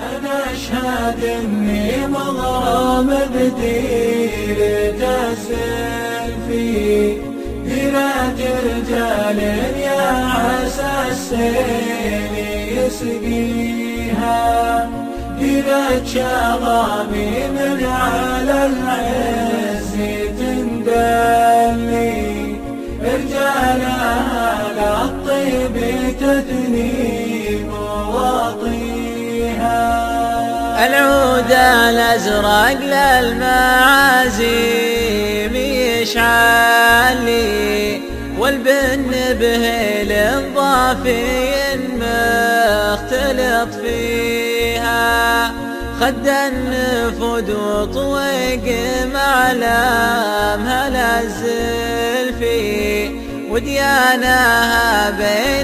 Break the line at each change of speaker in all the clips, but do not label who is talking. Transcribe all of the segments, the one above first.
أنا أشهد إني مغرم بديرة السلفي، ديرة رجال يا عسى السيل يسقيها، ديرة شغابي من على العز تندلي، رجالها للطيب تثني مواطيها.
العود الأزرق للمعازيم يشعلي، والبن به للضافي مختلط فيها، خد النفود وطويق معلمها للزلفي، وديانها بين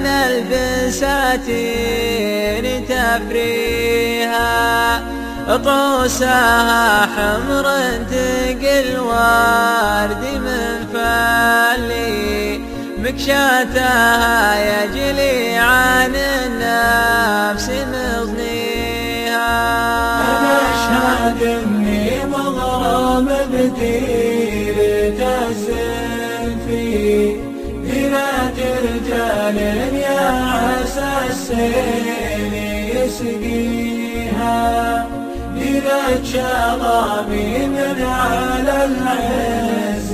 البساتين تفريها، طوسها حمر تقل ورد من فلي، مكشاتها يجلي عن النفس مضنيها.
أنا أشهد إني مغرم بديرة السلفي، ديرة رجال يا عسى السيل يسقيها، ديرة شغابي من على العز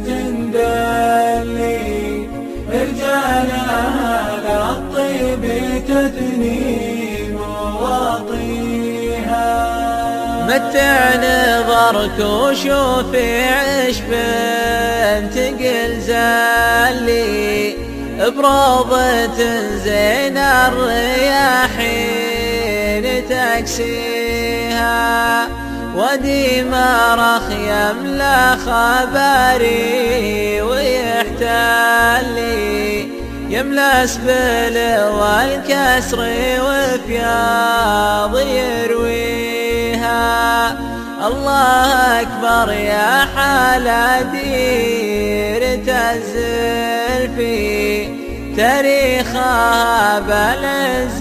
تندلي، رجالها للطيب تثني مواطيها.
متع نظرك وشوفي عشب تقل زلي، بروضة زين الرياحين تكسيها، ودي مرخ يملا خبري ويحتلي، يملا سبل والكسر وفياض يرويها. الله أكبر يا حال ديرة الزلفي، تاريخها بالعز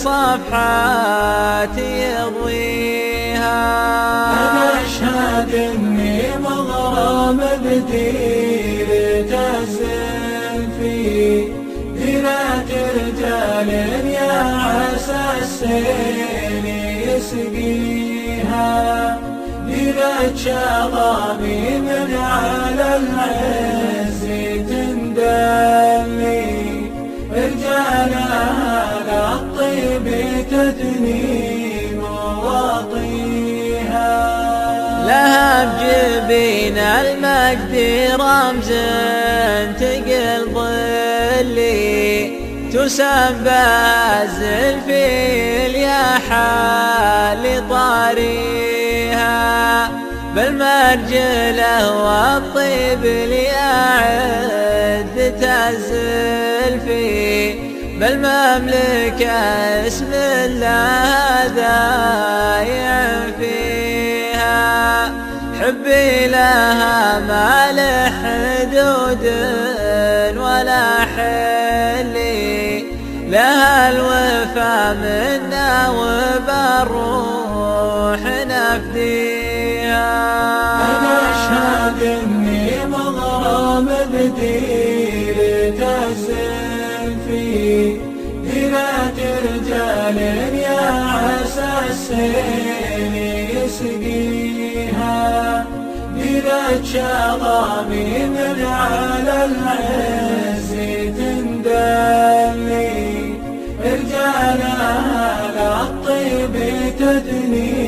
صفحات يضويها.
أنا أشهد إني مغرم بديرة السلفي، ديرة رجال يا عسى السيل يسقيها، ديرة شغابي من على العز تندلي، رجالها للطيب تثني مواطيها.
لها بجبين المجد رمز تقل ظلي، تسبى الزلفي يا حال طاريها، بالمرجله والطيب لأعدة الزلفي، بالمملكة اسم الله دايع فيها، حبي لها ما له حدود ولا حلي، لها الوفا منا وبالروح نفديها.
أنا أشهد إني مغرم بديرة السلفي، ديرة رجال يا عسى السيل يسقيها، ديرة شغابي من على العز تندلي، رجالها للطيب تثني